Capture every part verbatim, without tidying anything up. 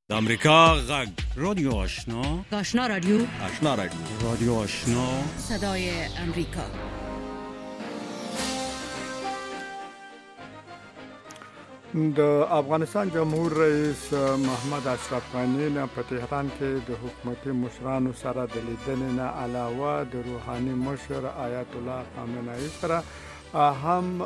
د امریکا غږ رادیو آشنا آشنا رادیو آشنا رادیو رادیو آشنا صدای امریکا. د افغانستان جمهور رئیس محمد اشرف غني نه په تهران کې د حکومتي مشرانو سره د لیدنې نه علاوه د روحاني مشر آیت الله خامنه‌ای سره هم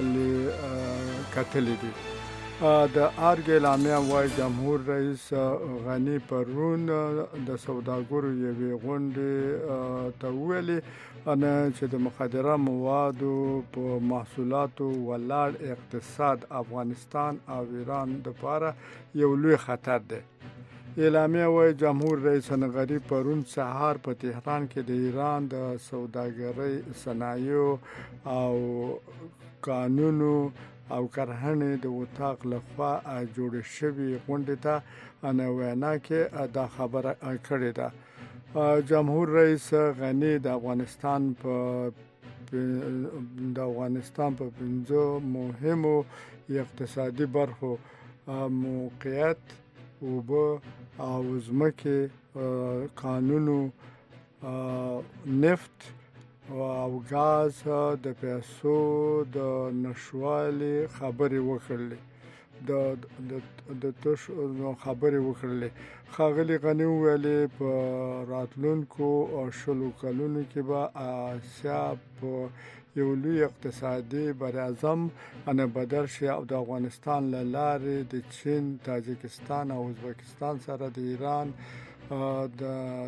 کتلې دي. د ارګ اعلامیه وايي جمهور رئیس غني پرون د سوداګرو یوې غونډې ته ویلي انا چې د مخدره موادو په محصولاتو ولاړ اقتصاد افغانستان او ایران لپاره یو لوی خطر دی. اعلامیه وايي جمهور رئیس غني پرون سهار په تهران کې د ایران د سوداګرۍ صنایعو او قانونو او کرهنې د وطاق لخوا جوړ شوی غونډې ته انا وینا کې دا خبره کړې ده. جمهور رئیس غني د افغانستان په د افغانستان په پنځو مهمو اقتصادي برخو موقعیت اوبه او ځمکې قانونو نفت او غاز د پیسو د نشوالي خبرې وکړلې د د توش خبرې وکړلې. ښاغلي غني ویلي په راتلونکو شلو کلونو کې به آسیا په یو لوی اقتصادي براعظم ان بدل شي او د افغانستان له لارې د چین، تاجکستان او ازبکستان سره د ایران د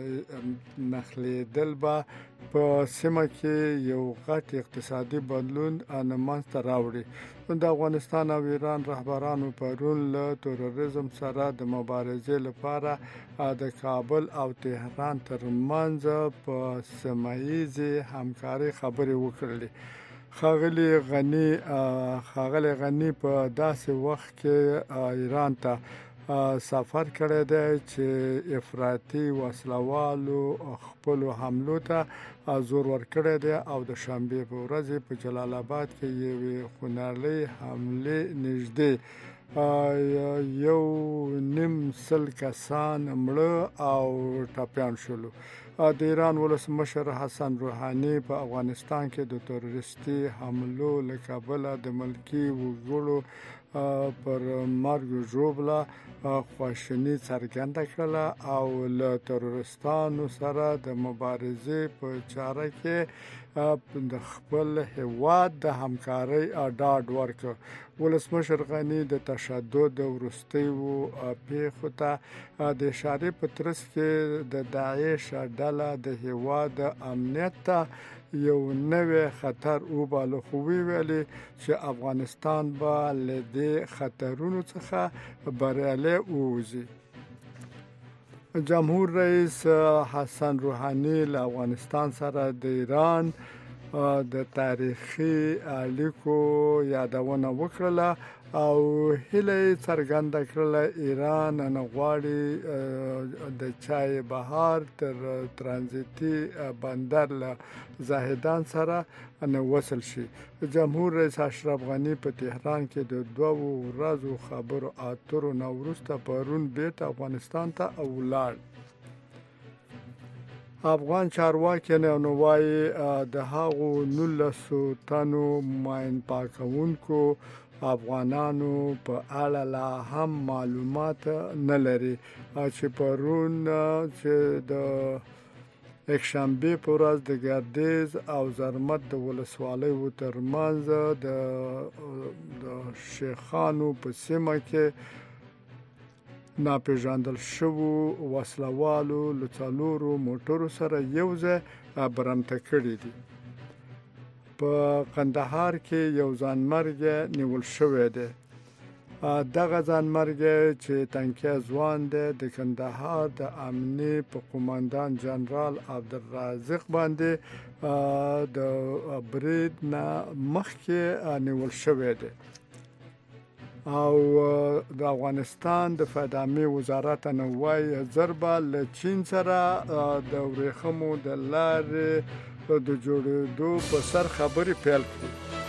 نخلیدل به په سیمه کې یو غټ اقتصادي بدلون منځته راوړي. د افغانستان او ایران رهبرانو پرون له تروریزم سره د مبارزې لپاره د کابل او تهران ترمنځ په سیمه ییزې همکارۍ خبرې وکړلې. ښاغلي غني ښاغلي غني په داسې وخت کې ایران ته سفر کړی دی چې افراطي وسلوالو خپل حملو ته زور ورکړی دی او د شنبې په ورځ په جلال آباد کې یوې خونړۍ حملې نږدې یو نیم سل کسان مړه او ټپیان شول. د ایران ولسمشر حسن روحاني په افغانستان کې د تروریستي حملو له کبله د ملکي وګړو پر مرګ ژوبله خواشیني څرګنده کړه او له تروریستانو سره د مبارزې په چاره کې د خپل هیواد د همکارۍ ډاډ ورکړ. ولسمشر غني د تشدد وروستیو پیښو ته د اشارې په ترڅ کې د داعش ډله د هیواد امنیت ته یو نوې خطر وباله، خو ویلي چې افغانستان به له دې خطرونو څخه بریالی ووځي. جمهور رئیس حسن روحاني له افغانستان سره د ایران د تاریخي اړیکو یادونه وکړه او هیله څرګنده کړه ایران نه غواړي د چای بهار تر ترانزیتي بندر له زاهدان سره نه وصل شي. جمهور رئیس اشرف غني په تهران کې د دوه ورځو خبرو اترو نه وروسته پرون بیرته افغانستان ته ولاړ. افغان چارواکي نو وايي د هغو نولسو تنو ماین پاکونکو افغانانو په اړه لا هم معلومات نه لري چې پرون چې د یکشنبه په ورځ د ګردیز او زرمت د ولسوالیو ترمنځ د د شیخانو په سیمه کې ناپېژندل شوو وسلوالو له څلورو موټرو سره یو ځای برمته کړي دي. په قندهار کې یو ځانمرګ نیول شوی دی. دغه ځانمرګ چې تنکي ځوان دی د کندهار د امنیې په قومندان جنرال عبدالرازق باندې د برید نه مخکې نیول شوی دی او د افغانستان د فدامي وزارت نه وايي ضربه له چین سره د ورېښمو د لارې د جوړېدو په سر خبرې پیل کړې.